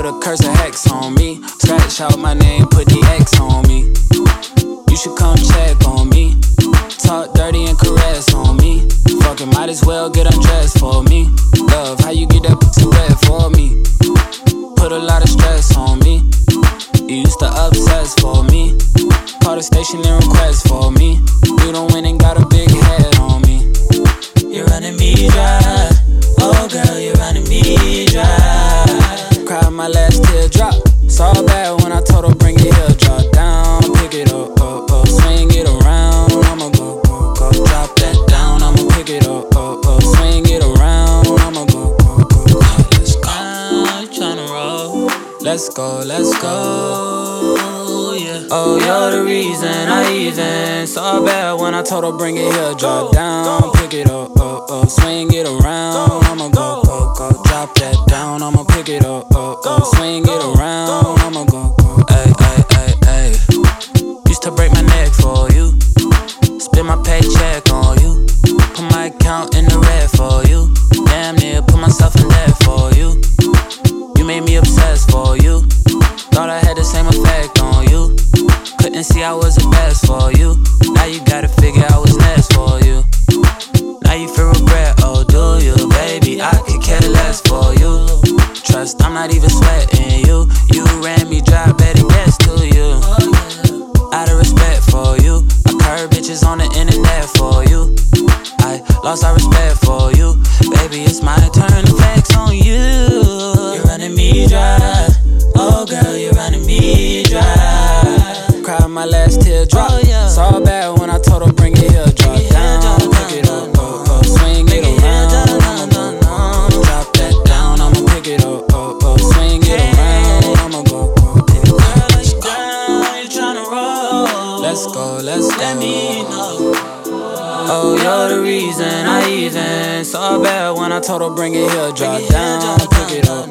put a curse of hex on me. Scratch out my name, put the X on me. You should come check on me. Talk dirty and caress on me. Fucking might as well get undressed for me. Love, how you get that pussy wet for me? Put a lot of stress on me. You used to obsess for me. Call the station and request for me. You don't win and got a big head on me. You're running me dry. Oh girl, you're running me dry. Cried my last teardrop. Saw bad when I told her bring it here. Drop down, pick it up, swing it around. I'ma go, drop that down. I'ma pick it up, swing it around. I'ma go, let's go. You tryna roll? Let's go, yeah. Oh, you're the reason I even saw bad when I told her bring it here. Drop down, pick it up, swing it around. I'ma go, drop that down. I'ma pick it up, swing it around. I'ma go, ay. Used to break my neck for you, split my paycheck on you, put my account in the red for you. Damn near put myself in debt for you. You made me obsessed for you. Thought I had the same effect on you. Couldn't see I was the best for you. Now you gotta figure I was next for you. Now you feel regret, oh do you? Baby, I could care less for you. Trust, I'm not even sweating you. You ran me dry, better guess to you. Out of respect for you, I curb bitches on the internet for you. I lost all respect for you. Baby, it's my turn to flex on you. You're running me dry. Oh girl, you're running me dry. Cried my last teardrop. Saw bad when I told her bring it here. Drop down, pick it up, swing it around. I'ma go, drop that down. I'ma pick it up, swing it around. I'ma go, let's go. You tryna roll? Let's go. Let me know. Oh, you're the reason I even saw bad when I told her bring it here. Drop down, pick it up.